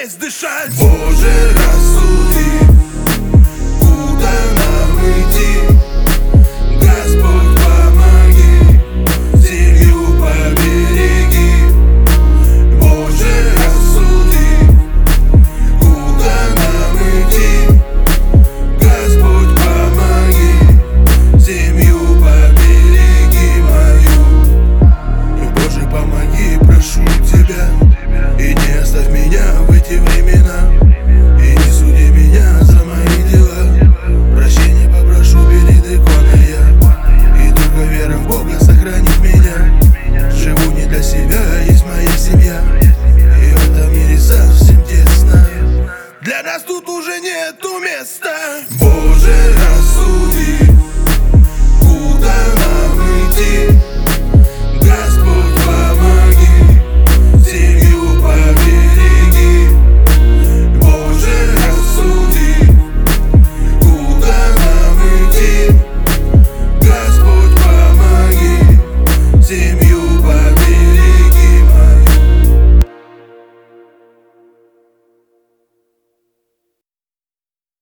здесь дышать. Боже, рассуди, куда нам идти? Господь, помоги, семью побереги. Боже, рассуди, куда нам идти? Господь, помоги, семью побереги мою. И, Боже, помоги, прошу Тебя, и не оставь меня в эти времена, и не суди меня за мои дела. Прощения попрошу перед иконой я, и только вера в Бога сохранит меня. Живу не для себя, есть моя семья, и в этом мире совсем тесно. Для нас тут уже нету места. Боже, рассуди, куда нам идти?